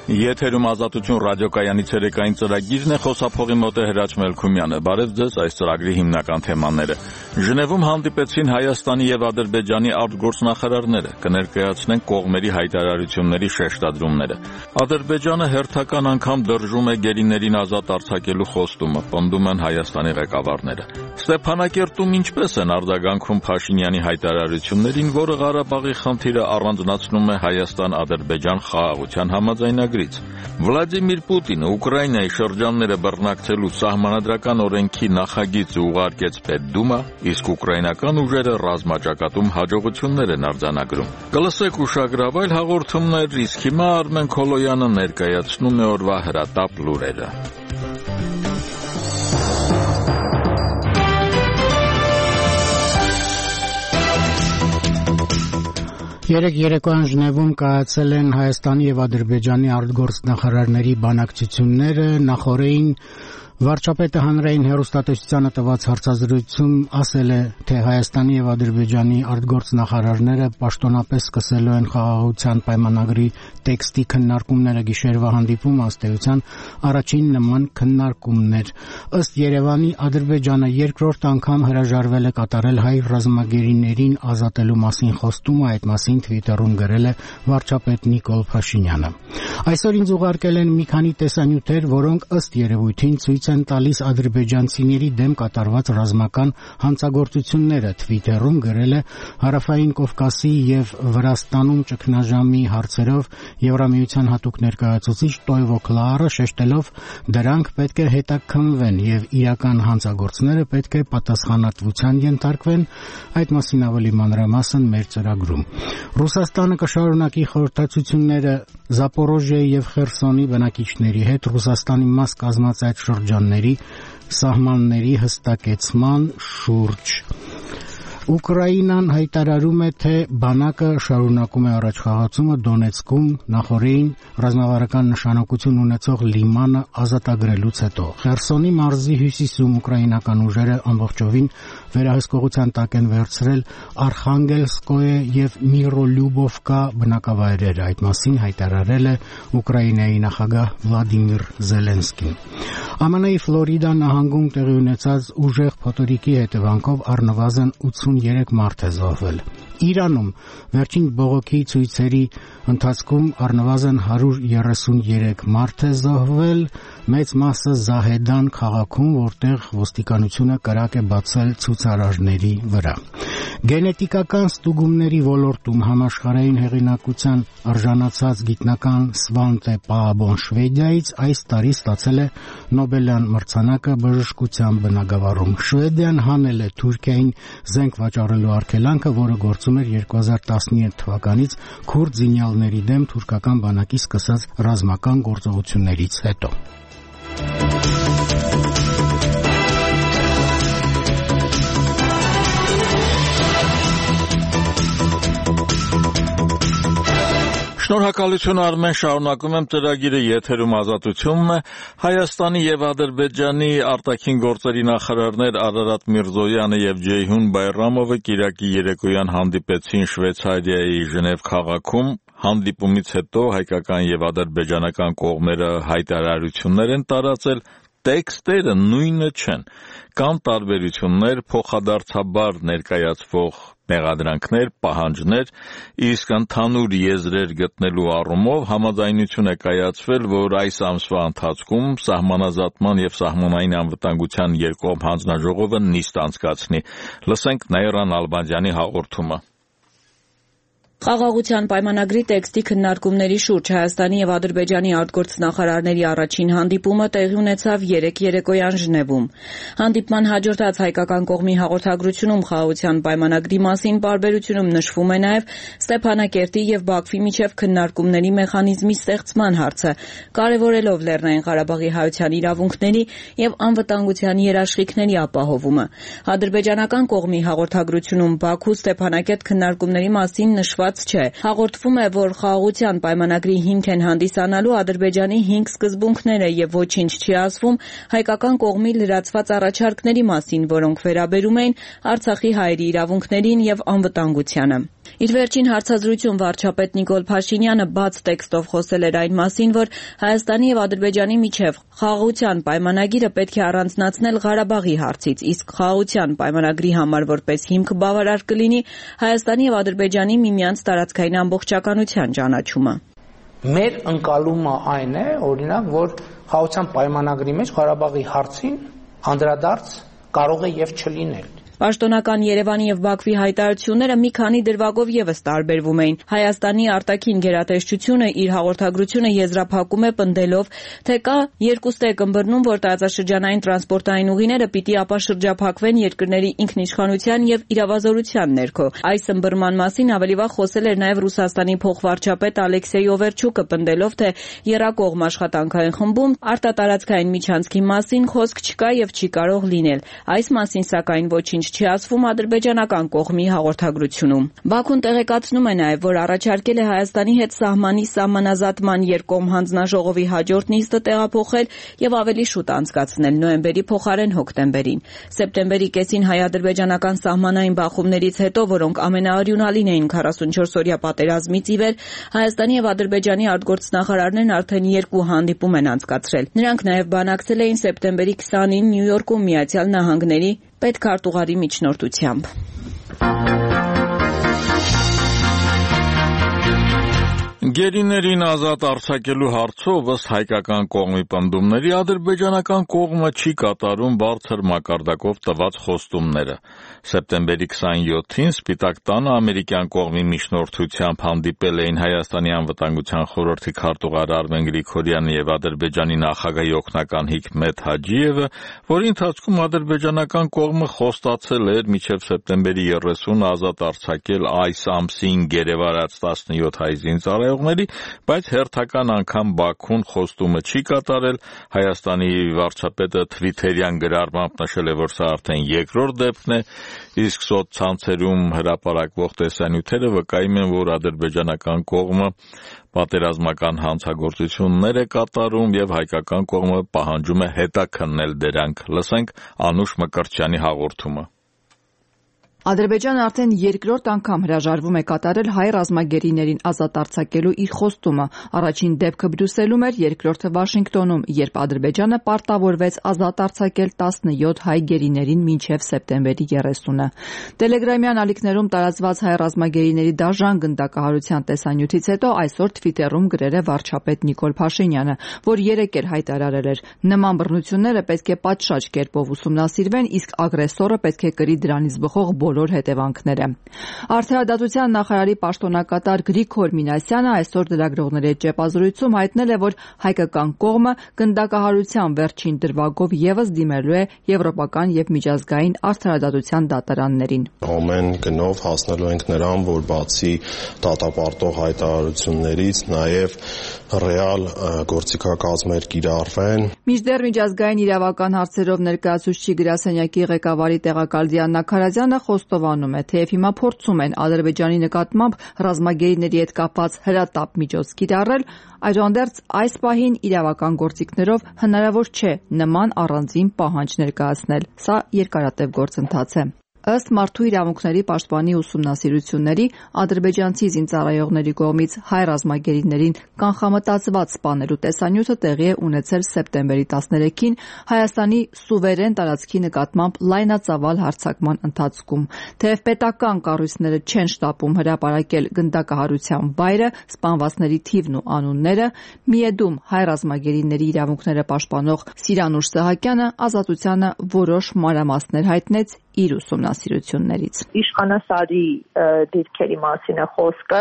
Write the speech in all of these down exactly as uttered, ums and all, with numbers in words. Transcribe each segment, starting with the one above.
Եթերում Ազատություն ռադիոկայանի ցերեկային ծրագիրն է, խոսափողի մոտ է Հրաչ Մելքումյանը։ Բարև ձեզ, այս ծրագրի հիմնական թեմաները։ Ժնևում հանդիպեցին Հայաստանի եւ Ադրբեջանի արտգործնախարարները, կներկայացնեն կողմերի հայտարարությունների շեշտադրումները։ Ադրբեջանը հերթական անգամ դրժում է գերիներին ազատ արձակելու խոստումը, պնդում են Հայաստանի ղեկավարները։ Ստեփանակերտում ինչպես են արձագանքում Փաշինյանի հայտարարություններին, որը Ղարաբաղի խնդիրը առանձնացնում է Հայաստան-Ադրբեջան խաղաղության համաձայնագրից։ Վլադիմիր Պուտինը Ուկրաինայի շրջանները բռնակցելու սահմանադրական օրենքի նախագիծը ուղարկեց Պետդումա, իսկ ուկրաինական ուժերը ռազմաճակատում հաջողություններ են արձանագրում։ Կլսեք ուշագրավ այլ հաղորդումներ, իսկ հիմա Արմեն Քոլոյանը ներկայացնում է օրվա հրատապ լուրերը։ Երեկ երեկոյան Ժնևում կայացել են Հայաստանի եւ Ադրբեջանի արտգործնախարարների բանակցությունները, նախորդին Վարչապետը հանրային հեռուստատեսությանը տված հարցազրույցում ասել է, թե Հայաստանի եւ Ադրբեջանի արտգործնախարարները պաշտոնապես սկսելու են խաղաղության պայմանագրի տեքստի քննարկումները գիշերվա հանդիպումը ըստ էության առաջին նման քննարկումներ։ Ըստ Երևանի, Ադրբեջանը երկրորդ անգամ հրաժարվել է կատարել հայ ռազմագերիներին ազատելու մասին խոստումը, այդ մասին Twitter-ում գրել է վարչապետ Նիկոլ Փաշինյանը։ Այսօր ինձ ուղարկել են մի քանի տեսանյութեր, որոնք ըստ երևույթին ցույց են տալիս ադրբեջանցիների դեմ կատարված ռազմական հանցագործությունները, Twitter-ում գրել է Հարավային Կովկասի եւ Վրաստանում ճգնաժամի հարցերով Եվրամիության հատուկ ներկայացուցիչ Տոյվո Քլարը, շեշտելով դրանք պետք է հետաքննվեն եւ իրական հանցագործները պետք է պատասխանատվության ենթարկվեն, այդ մասին ավելի մանրամասն մեր ծրագրում։ Ռուսաստանը կշարունակի խորհրդացությունները Զապորոժիայի եւ Խերսոնի բնակիչների հետ Ռուսաստանի մաս կազմած այդ շրջանների սահմանների հստակեցման շուրջ։ Ուկրաինան հայտարարում է, թե բանակը շարունակում է առաջխաղացումը Դոնեցկում, նախորդին ռազմավարական նշանակություն ունեցող լիմանը ազատագրելուց հետո։ Խերսոնի մարզի հյուսիսում ուկրաինական ուժերը ամբողջովին վերահսկողության տակ են վերցրել Արխանգելսկոյե եւ Միրոլյուբովկա բնակավայրերը, այդ մասին հայտարարել է Ուկրաինայի նախագահ Վլադիմիր Զելենսկին։ ԱՄՆ-ի Ֆլորիդա նահանգում տեղի ունեցած ուժեղ փոթորիկի հետևանքով առնվազն ութսուներեք մարդ է զոհվել։ Իրանում վերջին բողոքի ցույցերի ընթացքում առնվազն հարյուր երեսուներեք մարդ է զոհվել, մեծ մասը Զահեդան քաղաքում, որտեղ ոստիկանությունը կրակ է բացել ցուցարարների վրա։ Գենետիկական ստուգումների ոլորտում համաշխարհային հեղինակության արժանացած գիտնական Սվանտե Պաաբոն Շվեդիայից այս տարի ստացել է Նոբելյան մրցանակը բժշկության բնագավառում։ Շվեդիան հանել է Թուրքիային զենք վաճառելու արգելանքը, որը գործում էր երկու հազար տասնյոթ թվականից քուրդ զինյալների դեմ թուրքական բանակի սկսած ռազմական գործողություններից հետո։ Շնորհակալություն Արմեն, շարունակում եմ ծրագիրը, եթերում Ազատությունն է։ Հայաստանի եւ Ադրբեջանի արտաքին գործերի նախարարներ Արարատ Միրզոյանը եւ Ջեյհուն Բայրամովը կիրակի երեկոյան հանդիպեցին Շվեյցարիայի Ժնև քաղաքում։ Հանդիպումից հետո հայկական եւ ադրբեջանական կողմերը հայտարարություններ են տարածել, տեքստերը նույնը չեն։ Կան տարբերություններ, փոխադարձաբար ներկայացվող մեղադրանքներ, պահանջներ, իսկ ընդհանուր եզրեր գտնելու առումով համաձայնություն է կայացվել, որ այս ամսվա ընթացքում սահմանազատման եւ սահմանային անվտանգության երկկողմ հանձնաժողովը նիստ անցկացնի։ Լսենք Նաիրան Ալբանդյանի հաղորդումը։ Խաղաղության պայմանագրի տեքստի քննարկումների շուրջ Հայաստանի եւ Ադրբեջանի արտգործնախարարների առաջին հանդիպումը տեղի ունեցավ երեկ երեկոյան Ժնևում։ Հանդիպման հաջորդած հայկական կողմի հաղորդագրությունում խաղաղության պայմանագրի մասին պարբերությունում նշվում է նաեւ Ստեփանակերտի եւ Բաքվի միջև քննարկումների մեխանիզմի ստեղծման հարցը, կարեւորելով Լեռնային Ղարաբաղի հայության իրավունքների եւ անվտանգության երաշխիքների ապահովումը։ Ադրբեջանական կողմի հաղորդագրությունում Բաքու Ստեփանակերտ քննարկումների մասին նշված չէ։ Հաղորդվում է, որ խաղաղության պայմանագրի հիմք են հանդիսանալու Ադրբեջանի հինգ սկզբունքները եւ ոչինչ չի ասվում հայկական կողմի լրացված առաջարկների մասին, որոնք վերաբերում էին Արցախի հայերի իրավունքներին եւ անվտանգությանը։ Իր վերջին հարցազրույցում վարչապետ Նիկոլ Փաշինյանը բաց տեքստով խոսել էր այն մասին, որ Հայաստանի եւ Ադրբեջանի միջև խաղաղության պայմանագիրը պետք է առանձնացնել Ղարաբաղի հարցից, իսկ խաղաղության պայմանագրի համար որպես հիմք բավարար կլինի Հայաստանի եւ Ադրբեջանի միմյանց տարածքային ամբողջականության ճանաչումը։ Մեր ընկալումը այն է, օրինակ, որ խաղաղության պայմանագրի մեջ Ղարաբաղի հարցին անդրադարձ կարող է եւ չլինել։ Պաշտոնական Երևանի եւ Բաքվի հայտարարությունները մի քանի դրվագով եւս տարբերվում էին։ Հայաստանի արտաքին գերատեսչությունը իր հաղորդագրությունը եզրափակում է պնդելով, թե կա երկուստեք ըմբռնում, որ տարածաշրջանային տրանսպորտային ուղիները պիտի ապաշրջափակվեն երկրների ինքնիշխանության եւ իրավազորության ներքո։ Այս ըմբռնման մասին ավելի վաղ խոսել էր նաեւ Ռուսաստանի փոխվարչապետ Ալեքսեյ Օվերչուկը, պնդելով, թե եռակողմ աշխատանքային խմբում արտատարածքային միջանցքի մասին խոսք չկա եւ չի կարող լինել։ Այս մասին սակայն ոչինչ չի ասվում ադրբեջանական կողմի հաղորդագրությունում։ Բաքուն տեղեկացնում է նաև, որ առաջարկել է Հայաստանի հետ սահմանի սահմանազատման երկկողմ հանձնաժողովի հաջորդ նիստը տեղափոխել եւ ավելի շուտ անցկացնել նոյեմբերի փոխարեն հոկտեմբերին։ Սեպտեմբերի կեսին հայ-ադրբեջանական սահմանային բախումներից հետո, որոնք ամենաարյունալին էին քառասունչորս-օրյա պատերազմից ի վեր, Հայաստանի եւ Ադրբեջանի արտգործնախարարներն արդեն երկու հանդիպում են անցկացրել։ Նրանք նաև բանակցել էին սեպտեմբերի քսանին Նյու Յորքում Միացյալ Նահանգների պետքարտուղարի միջնորդությամբ։ Գերիներին ազատ արձակելու հարցով ըստ հայկական կողմի պնդումների ադրբեջանական կողմը չի կատարում բարձր մակարդակով տված խոստումները։ Սեպտեմբերի քսանյոթին Սպիտակ տանը ամերիկյան կողմի միջնորդությամբ հանդիպել էին Հայաստանի անվտանգության խորհրդի քարտուղար Արմեն Գրիգորյանը եւ Ադրբեջանի նախագահի օգնական Հիկմեթ Հաջիևը, որի ընթացքում ադրբեջանական կողմը խոստացել էր մինչև սեպտեմբերի երեսուն ազատ արձակել այս ամսին գերեվարած տասնյոթ հայ զինծառայողների, բայց հերթական անգամ Բաքուն խոստումը չի կատարել։ Հայաստանի վարչապետը թվիթերյան գրառմամբ նշել է, որ սա արդեն երկրորդ դեպքն է, իսկ սոցցանցերում հրապարակվող տեսանյութերը վկայում են, որ ադրբեջանական կողմը պատերազմական հանցագործություններ է կատարում եւ հայկական կողմը պահանջում է հետաքննել դրանք։ Լսենք Անուշ Մկրտչյանի հաղորդումը։ Ադրբեջանը արդեն երկրորդ անգամ հրաժարվում է կատարել հայ ռազմագերիներին ազատ արձակելու իր խոստումը։ Առաջին դեպքը Բրյուսելում էր, երկրորդը Վաշինգտոնում, երբ Ադրբեջանը պարտավորվեց ազատ արձակել տասնյոթ հայ գերիներին մինչև սեպտեմբերի երեսունը։ Տելեգրամյան ալիքներում տարածված հայ ռազմագերիների դաժան գնդակահարության տեսանյութից հետո այսօր Թվիտերում գրել է վարչապետ Նիկոլ Փաշինյանը, որ երեկ էր հայտարարել էր. նման բռնությունները պետք է պատշաճ կերպով ուսումնասիրվեն, իսկ ագրեսորը պետք է կրի դրանից բխող բոլոր հետևանքները։ Արդարադատության նախարարի պաշտոնակատար Գրիգոր Մինասյանը այսօր լրագրողների հետ ճեպազրույցում հայտնել է, որ հայկական կողմը գնդակահարության վերջին դրվագով եւս դիմելու է եվրոպական եւ միջազգային արդարադատության դատարաններին։ Ամեն գնով հասնելու ենք նրան, որ բացի դատապարտող հայտարարություններից նաեւ ռեալ գործիքակազմեր կիրառվեն։ Մինչդեռ միջազգային իրավական հարցերով ներկայացուցիչ գրասենյակի ղեկավարի տեղակալ Դիանա Քարազյանը խոստովանում է, թեև հիմա փորձում են Ադրբեջանի նկատմամբ ռազմագերիների հետ կապված հրատապ միջոց կիրառել, այժմդեռ այս պահին իրավական գործիքներով հնարավոր չէ նման առանձին պահանջ ներկայացնել։ Սա երկարատև գործընթաց է։ Ըստ Մարդու իրավունքների պաշտպանի ուսումնասիրությունների, ադրբեջանցի զինծառայողների կողմից հայ ռազմագերիներին կանխամտածված սպանելու տեսանյութը տեղի է ունեցել սեպտեմբերի տասներեքին Հայաստանի սուվերեն տարածքի նկատմամբ լայնածավալ հարձակման ընթացքում։ Թեև պետական կառույցները չեն շտապում հրապարակել գնդակահարության վայրը, սպանվածների թիվն ու անունները, Միեդում հայ ռազմագերիների իրավունքները պաշտպանող Սիրանուշ Սահակյանը ազատությանը որոշ մանրամասներ հայտնեց իր ուսումնասիրություններից։ Իշխանասարի դիրքերի մասին է խոսքը,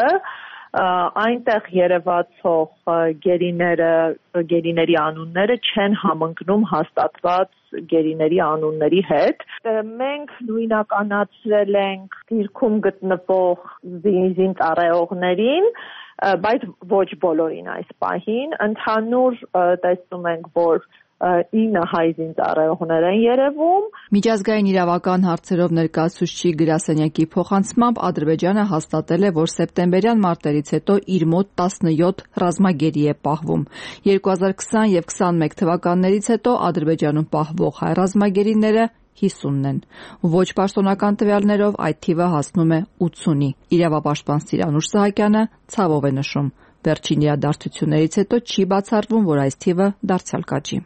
այնտեղ երևացող գերիները, գերիների անունները չեն համընկնում հաստատված գերիների անունների հետ։ Մենք նույնականացրել ենք դիրքում գտնվող զինծառայողներին, բայց ոչ բոլորին այս պահին։ Ընդհանուր տեսնում ենք, որ ինը հայ զինծառայողներ են երևում։ Միջազգային իրավական հարցերով ներկայացուցիչ գրասենյակի փոխանցմամբ Ադրբեջանը հաստատել է, որ սեպտեմբերյան մարտերից հետո իր մոտ տասնյոթ ռազմագերի է պահվում։ երկու հազար քսան եւ քսանմեկ թվականներից հետո Ադրբեջանում պահվող հայ ռազմագերիները հիսունն են։ Ոչ պաշտոնական տվյալներով այդ թիվը հասնում է ութսունի։ Իրավապաշտպան Սիրանուշ Սահակյանը ցավով է նշում. վերջին իրադարձություններից հետո չի բացառվում, որ այս թիվը դարձյալ կաճի։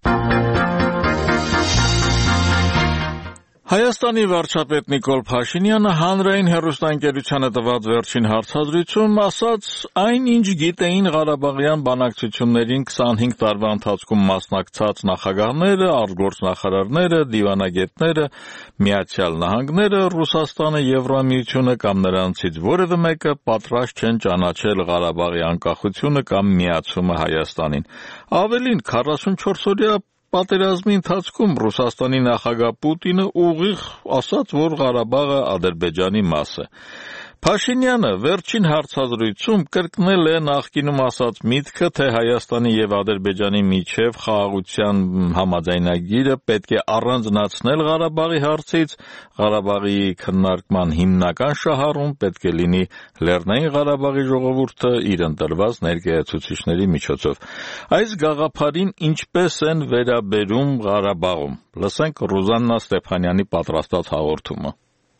Հայաստանի վարչապետ Նիկոլ Փաշինյանը հանրային հեռուստաընկերությանը տված վերջին հարցազրույցում ասաց, այն ինչ գիտեին Ղարաբաղյան բանակցություններին քսանհինգ տարվա ընթացքում մասնակցած նախագահները, արտգործնախարարները, դիվանագետները, Միացյալ Նահանգները, Ռուսաստանը, Եվրամիությունը կամ նրանցից որևէ մեկը պատրաստ չեն ճանաչել Ղարաբաղի անկախությունը կամ միացումը Հայաստանին։ Ավելին, քառասունչորս օրյա պատերազմի ընթացքում Ռուսաստանի նախագահ Պուտինը ուղիղ ասաց, որ Ղարաբաղը Ադրբեջանի մաս է։ Փաշինյանը վերջին հարցազրույցում կրկնել է նախկինում ասած միտքը, թե Հայաստանի եւ Ադրբեջանի միջև խաղաղության համաձայնագիրը պետք է առանձնացնել Ղարաբաղի հարցից, Ղարաբաղի քննարկման հիմնական շահառուն պետք է լինի Լեռնային Ղարաբաղի ժողովուրդը իր ընտրված ներկայացուցիչների միջոցով։ Այս գաղափարին ինչպես են վերաբերում Ղարաբաղում։ Լսենք Ռուզաննա Ստեփանյանի պատրաստած հաղորդումը։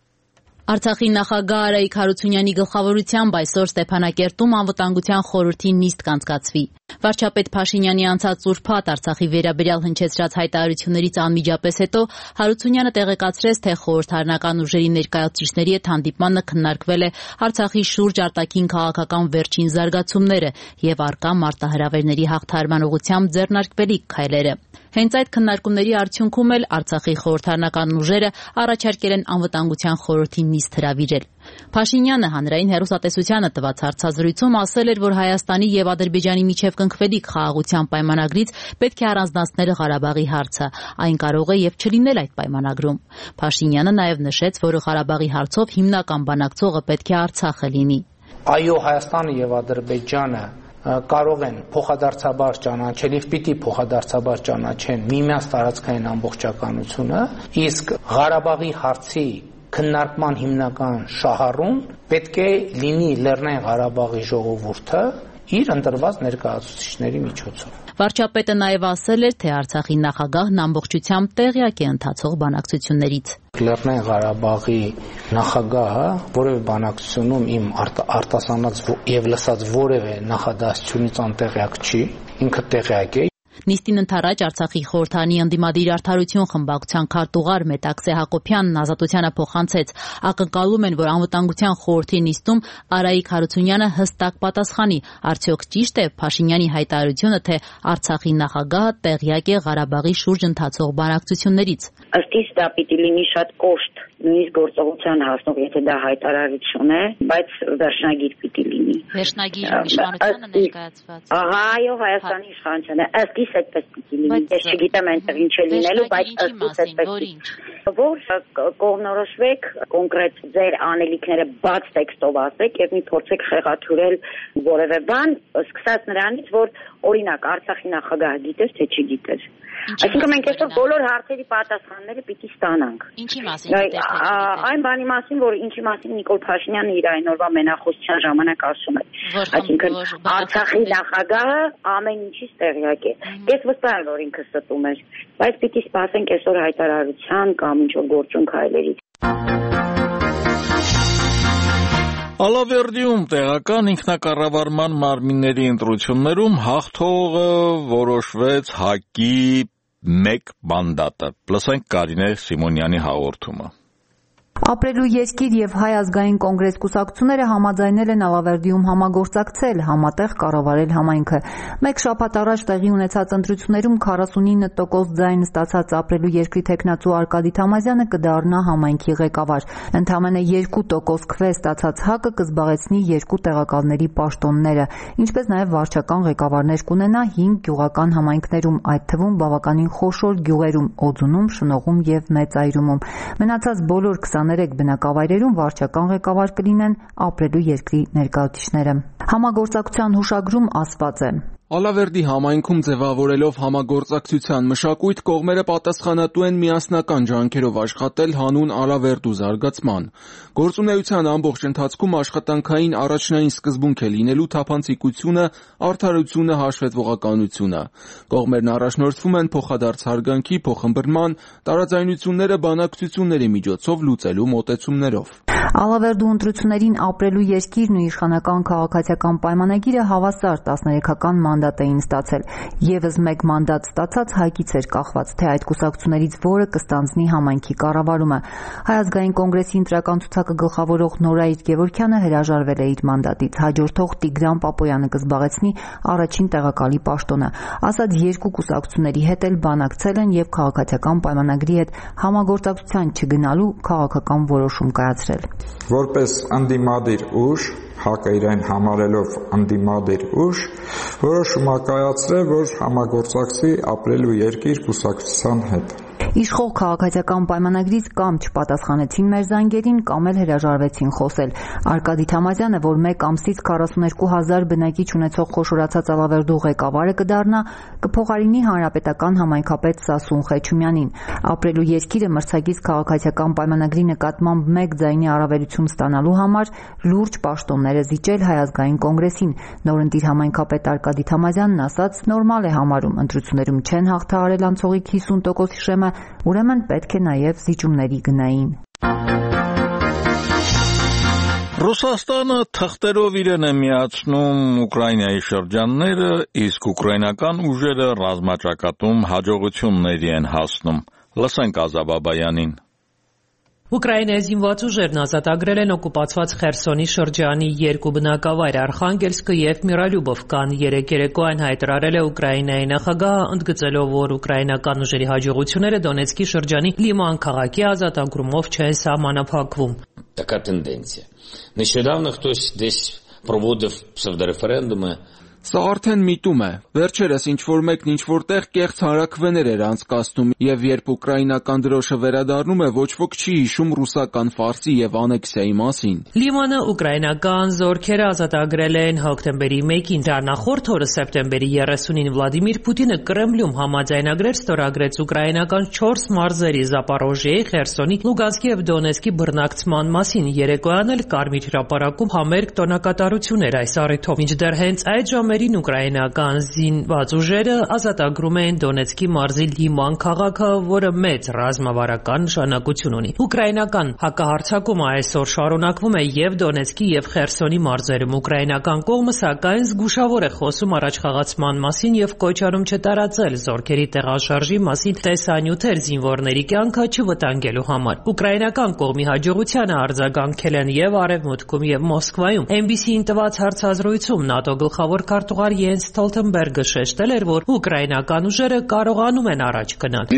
Արցախի նախագահ Արայիկ Հարությունյանի գլխավորությամբ այսօր Ստեփանակերտում անվտանգության խորհրդի նիստ կանցկացվի։ Վարչապետ Փաշինյանի անցած ուրբաթ Արցախի վերաբերյալ հնչեցրած հայտարարություններից անմիջապես հետո Հարությունյանը տեղեկացրեց, թե խորհրդարանական ուժերի ներկայացուցիչների հետ հանդիպմանը քննարկվել է Արցախի շուրջ արտաքին քաղաքական վերջին զարգացումները եւ առկա մարտահրավերների հաղթահարման ուղղությամբ ձեռնարկվելիք քայլերը։ Հենց այդ քննարկումների արդյունքում էլ Արցախի խորհրդարանական ուժերը առաջարկել են անվտանգության խորհրդի նիստ հրավիրել։ Փաշինյանը հանրային հեռուստատեսությանը տված հարցազրույցում ասել էր, որ Հայաստանի եւ Ադրբեջանի միջև կնքվելիք խաղաղության պայմանագրից պետք է առանձնացնել Ղարաբաղի հարցը։ Այն կարող է եւ չլինել այդ պայմանագրում։ Փաշինյանը նաեւ նշեց, որ Ղարաբաղի հարցով հիմնական բանակցողը պետք է Արցախը լինի։ Այո, Հայաստանը եւ Ադրբեջանը կարող են փոխադարձաբար ճանաչել եւ պիտի փոխադարձաբար ճանաչեն միմյանց տարածքային ամբողջականությունը, իսկ Ղարաբաղի հարցի քննարկման հիմնական շահառուն պետք է լինի Լեռնային Ղարաբաղի ժողովուրդը իր ընտրված ներկայացուցիչների միջոցով։ Վարչապետը նաև ասել էր, թե Արցախի նախագահն ամբողջությամբ տեղյակ է ընթացող բանակցություններից։ Լեռնային Ղարաբաղի նախագահը որևէ բանակցությունում իմ արտասանած եւ լսած որևէ նախադասությունից անտեղյակ չի, ինքը տեղյակ է։ Նիստին ընթരാճ Արցախի խորհրդարանի ընդդիմադիր արդարություն խմբակցության քարտուղար Մետաքսե Հակոբյանն Ազատությանը փոխանցեց, ակնկալում են, որ անվտանգության խորհրդի նիստում Արայիկ Հարությունյանը հստակ պատասխանի, արդյոք ճիշտ է Փաշինյանի հայտարարությունը, թե Արցախի նախագահը տեղյակ է Ղարաբաղի շուրջ ընթացող բանակցություններից։ Ըստ իս դա պիտի լինի շատ կոշտ, նույնիսկ գործողության հասնող, եթե դա հայտարարություն է, բայց վերջնագիր պիտի լինի։ Վերջնագիրը իշխանությանը ներկայացված։ Ահա, այո, Հայաստանի իշխանությանը։ Ըստ իս այդպես պիտի լինի։ Ես չգիտեմ այնտեղ ինչ է լինելու, բայց ըստ իս այդպես պիտի։ Որ կողմնորոշվեք կոնկրետ ձեր անելիքները բաց տեքստով ասեք եւ մի փորձեք խեղաթյուրել որևէ բան, սկսած նրանից, որ օրինակ Արցախի նախագահը գիտեր, թե չգիտեր։ Այսինքն մենք այսօր բոլոր հարցերի պատասխանները պիտի ստանանք։ Ինչի մասին։ Այն բանի մասին, որ ինչի մասին Նիկոլ Փաշինյանը իր այն օրվա մենախոսության ժամանակ ասում է։ Այսինքն Արցախի նախագահը ամեն ինչից տեղյակ է։ Ես վստահ եմ, որ ինքը ստում էր, բայց պիտի սպասենք այսօր հայտարարության կամ ինչ-որ գործուն քայլերից։ Ալավերդիում տեղական ինքնակառավարման մարմինների ընտրություններում հաղթողը որոշվեց ՀԱԿ-ի մեկ մանդատը։ Լսենք Կարինե Սիմոնյանի հաղորդումը։ Ապրելու երկիր եւ Հայ ազգային կոնգրես կուսակցությունները համաձայնել են Ալավերդիում համագործակցել, համատեղ կառավարել համայնքը։ Մեկ շաբաթ առաջ տեղի ունեցած ընտրություններում քառասունինը տոկոս ձայն ստացած Ապրելու երկրի թեկնածու Արկադի Թամազյանը կդառնա համայնքի ղեկավար։ Ընդամենը երկու տոկոս քվե ստացած ՀԱԿ-ը կզբաղեցնի երկու տեղակալների պաշտոնները, ինչպես նաեւ վարչական ղեկավարներ կունենա հինգ գյուղական համայնքներում, այդ թվում բավականին խոշոր գյուղերում՝ Օձունում, Շնողում եւ Մեծայրումում։ Մնացած բոլոր քսաներեք բնակավայրերում վարչական ղեկավար կլինեն Ապրելու երկրի ներկայացուցիչները։ Համագործակցության հուշագրում ասված է. Ալավերդի համայնքում ձևավորելով համագործակցության մշակույթ, կողմերը պատասխանատու են միասնական ջանքերով աշխատել հանուն Ալավերդու զարգացման։ Գործունեության ամբողջ ընթացքում աշխատանքային առաջնային սկզբունք է լինելու թափանցիկությունը, արդարությունը, հաշվետվողականությունը։ Կողմերն առաջնորդվում են փոխադարձ հարգանքի, փոխըմբռնման, տարաձայնությունները բանակցությունների միջոցով լուծելու մոտեցումներով։ Ալավերդու ընտրություններին ապրելու երկիրն ու իշխանական քաղաքացիական պայմանագիրը հավասար տասներեքական մանդատ էին ստացել։ Եվս մեկ մանդատ ստացած Հայկից էր կախված, թե այդ կուսակցություններից որը կստանձնի համայնքի կառավարումը։ Հայ ազգային կոնգրեսի ընտրական ցուցակը գլխավորող Նորայր Գևորգյանը հրաժարվել է իր մանդատից, հաջորդող Տիգրան Պապոյանը կզբաղեցնի առաջին տեղակալի պաշտոնը։ Ասած երկու կուսակցությունների հետ էլ բանակցել են եւ քաղաքացիական պայմանագրի հետ համագործակցության չգնալու քաղաքական որոշում կայացրել։ Որպես անդիմադիր ուժ, ՀԱԿ-ը իրեն համարելով անդիմադիր ուժ, որոշում է կայացրել, որ համագործակցի ապրելու երկիր կուսակցության հետ։ Իշխող քաղաքացիական պայմանագրից կամ չպատասխանեցին մեր զանգերին, կամ էլ հրաժարվեցին խոսել։ Արկադի Թամազյանը, որ մեկ ամսից քառասուներկու հազար բնակիչ ունեցող խոշորացած Ալավերդու ղեկավարը կդառնա, կփոխարինի հանրապետական համայնքապետ Սասուն Խեչումյանին։ Ապրելու երկիրը մրցակից քաղաքացիական պայմանագրի նկատմամբ մեկ ձայնի առավելություն ստանալու համար լուրջ պաշտոններ է զիջել Հայ ազգային կոնգրեսին։ Նորընտիր համայնքապետ Արկադի Թամազյանն ասաց, նորմալ է համարում, ընտրություններում չեն հաղթահարել անցողիկ հիսուն տոկոս շեմը, ուրեմն պետք է նաև զիջումների գնային։ Ռուսաստանը թղթերով իրեն է միացնում Ուկրաինայի շրջանները, իսկ ուկրաինական ուժերը ռազմաճակատում հաջողությունների են հասնում։ Լսենք Ազաբ Աբայանին։ Ուկրաինայի զինված ուժերն ազատագրել են օկուպացված Խերսոնի շրջանի երկու բնակավայր Արխանգելսկը եւ Միրալյուբովկան։ Երեկ երեկոյան հայտարարել է Ուկրաինայի նախագահը, ընդգծելով, որ ուկրաինական ուժերի հաջողությունները Դոնեցկի շրջանի Լիման քաղաքի ազատագրումով չեն սահմանափակվում։ Така тенденція. Нещодавно хтось десь проводив псевдореферендуми. Սա արդեն միտում է։ Վերջերս ինչ-որ մեկն ինչ-որ տեղ կեղծ հանրաքվեներ էր անցկացնում, եւ երբ ուկրաինական դրոշը վերադառնում է, ոչ ոք չի հիշում ռուսական ֆարսի եւ անեքսիայի մասին։ Լիմանը ուկրաինական զորքերը ազատագրել են հոկտեմբերի մեկին, դեռ նախորդ օրը սեպտեմբերի երեսունին Վլադիմիր Պուտինը Կրեմլում համաձայնագրեր ստորագրեց ուկրաինական չորս մարզերի Զապարոժիեի, Խերսոնի, Լուգանսկի եւ Դոնեցկի բռնակցման մասին։ Երեկոյան էլ Կարմիր հրապարակում համերգ տոնակատարություն էր այս առիթով, մինչդեռ հենց այդ ժամերին ուկրաինական զինված ուժերը ազատագրում են Դոնեցկի մարզի Լիման քաղաքը, որը մեծ ռազմավարական նշանակություն ունի։ Ուկրաինական հակահարձակումը այսօր շարունակվում է եւ Դոնեցկի եւ Խերսոնի մարզերում։ Ուկրաինական կողմը սակայն զգուշավոր է խոսում առաջխաղացման մասին եւ կոչանում չտարածել զորքերի տեղաշարժի մասին տեսանյութեր զինվորների կյանքը չվտանգելու համար։ Ուկրաինական կողմի հաջողությանը արձագանքել են եւ Արևմուտքում եւ Մոսկվայում։ Էն բի սի-ին տված հարցազրույցում ՆԱՏՕ գլխավոր քարտուղար Յենս Ստոլտենբերգը շեշտել էր, որ ուկրաինական ուժերը կարողանում են առաջ գնալ։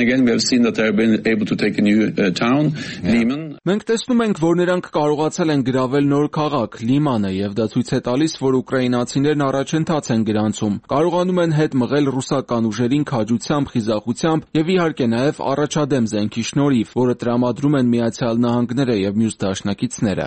Մենք տեսնում ենք, որ նրանք կարողացել են գրավել նոր քաղաք՝ Լիմանը, եւ դա ցույց է տալիս, որ ուկրաինացիներն առաջընթաց են գրանցում, կարողանում են հետ մղել ռուսական ուժերին քաջությամբ, խիզախությամբ եւ իհարկե նաեւ առաջադեմ զենքի շնորհիվ, որը տրամադրում են Միացյալ Նահանգները եւ մյուս դաշնակիցները։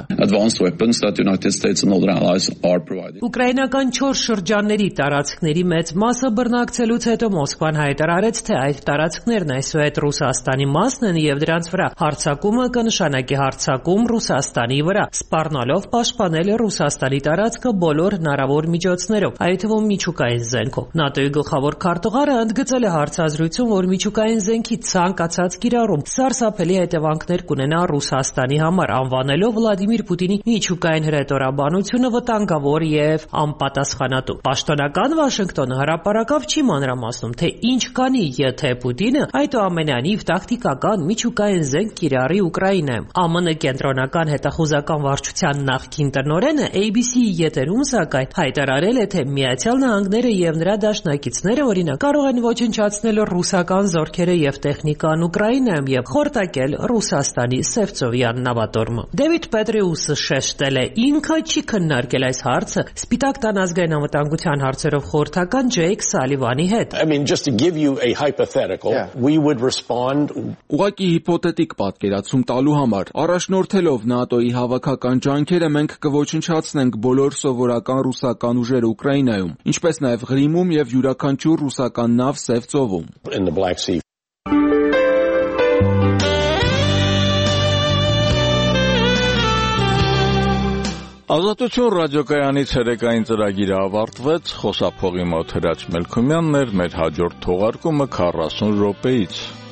Ուկրաինական չորս շրջանների տարածքների մեծ մասը բռնակցելուց հետո Մոսկվան հայտարարեց, թե այդ տարածքներն այսուհետ Ռուսաստանի մասն են եւ դրանց վրա հարձակումը կնշանակի հարձակում Ռուսաստանի վրա, սպառնալով պաշտպանել Ռուսաստանի տարածքը բոլոր հնարավոր միջոցներով, այդ թվում միջուկային զենքով։ ՆԱՏՕ-ի գլխավոր քարտուղարը ընդգծել է հարցազրույցում, որ միջուկային զենքի ցանկացած կիրառում սարսափելի հետևանքներ կունենա Ռուսաստանի համար, անվանելով Վլադիմիր Պուտինի միջուկային հրետորաբանությունը վտանգավոր եւ անպատասխանատու։ Պաշտոնական Վաշինգտոնը հրապարակավ չի մանրամասնում, թե ինչ կանի, եթե Պուտինը այդուամենայնիվ տակտիկական միջուկային զենք կիրառի Ուկրաինայում։ ԱՄՆ կենտրոնական հետախուզական վարչության նախկին տնօրենը A B C-ի եթերում սակայն հայտարարել է, թե Միացյալ Նահանգները եւ նրա դաշնակիցները օրինակ կարող են ոչնչացնել ռուսական զորքերը եւ տեխնիկան Ուկրաինայում եւ խորտակել Ռուսաստանի Սևծովյան նավատորմը։ Դեվիդ Պետրեուսը շեշտել է, ինքը չի քննարկել այս հարցը Սպիտակ տան ազգային անվտանգության հարցերով խորհրդական Ջեյք Սալիվանի հետ։ I mean just to give you a hypothetical, yeah. we would respond. Ուղղակի հիպոթետիկ պատկերացում տալու համար առաջնորդելով ՆԱՏՕ-ի հավաքական ջանքերը մենք կոչնչացնենք բոլոր սովորական ռուսական ուժերը Ուկրաինայում, ինչպես նաև Ղրիմում եւ յուրաքանչյուր ռուսական նավ Սև ծովում։ In the Black Sea. Ազատություն ռադիոկայանի ցերեկային ծրագիրը ավարտվեց, խոսափողի մոտ Հրաչ Մելքումյանն էր, մեր հաջորդ թողարկումը քառասուն րոպեից։